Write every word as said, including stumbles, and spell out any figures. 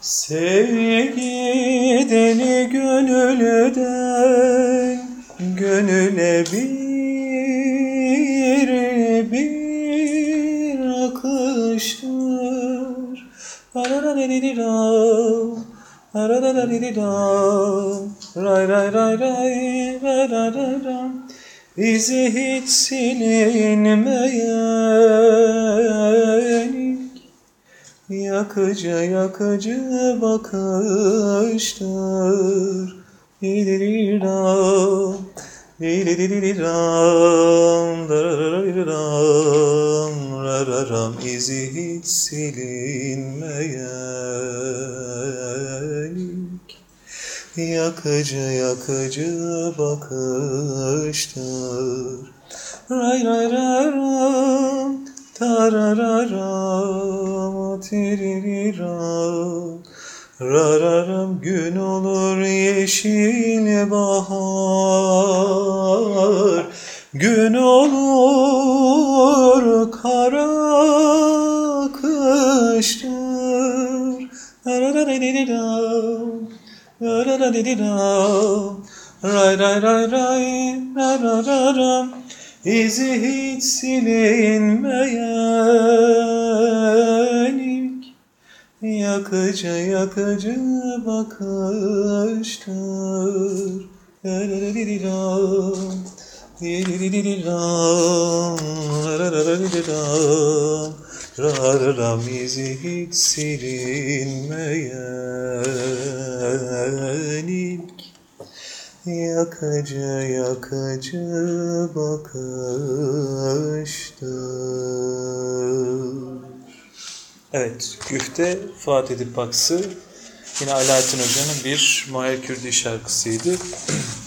Sevgi deli gönülden gönüle bir bir akıştır. Araraririram, araraririram, ray ray ray ray rarararam. İzi hiç silinmeyen yakıcı yakıcı bakıştır. Diliram, diliram, dararariram, rararam. İzi hiç silinmeyen yakıcı yakıcı bakıştır. Ray ray ray ram, tarararam, tiririram, rararam. Gün olur yeşil bahar, gün olur kara kıştır. Rararariram, rararariram, ray ray ray ray rarararam. İzi hiç silinmeyen yakıcı yakıcı bakıştır. Rararariram, diliram, rararariram, rararam. İzi hiç silinmeyen yakıcı yakıcı bakıştır. Evet, Güfte Fatih Dipaksı yine Alaaddin Hoca'nın bir Muayyer Kürdi şarkısıydı.